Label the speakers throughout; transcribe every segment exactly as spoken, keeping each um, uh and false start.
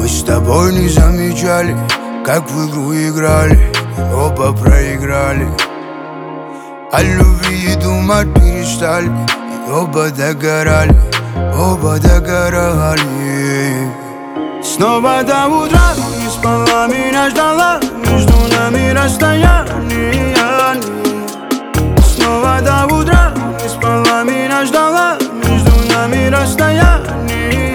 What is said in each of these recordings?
Speaker 1: Мы с тобой не замечали, как в игру играли, оба проиграли. О любви и думать перестали, и оба догорали, оба догорали. Снова до утра не спала, меня ждала, между нами расстояние. Снова до утра не спала, меня ждала, между нами расстояние.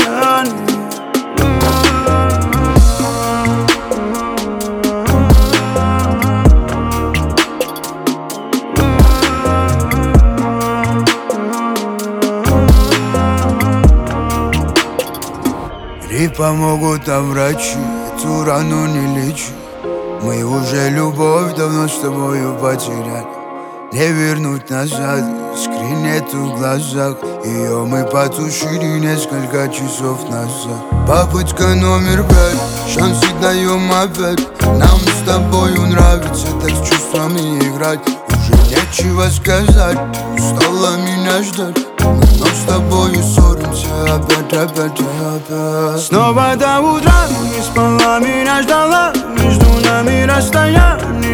Speaker 1: И помогут нам врачи, эту рану не лечи. Мы уже любовь давно с тобою потеряли. Не вернуть назад, искры нету в глазах. Ее мы потушили несколько часов назад. Попытка номер пять, шансы даем опять. Нам с тобою нравится так с чувствами играть. Уже нечего сказать, устала меня ждать. Мы вновь с тобою ссоримся опять, опять, опять. Снова до утра не спала, меня ждала, между нами расстояние.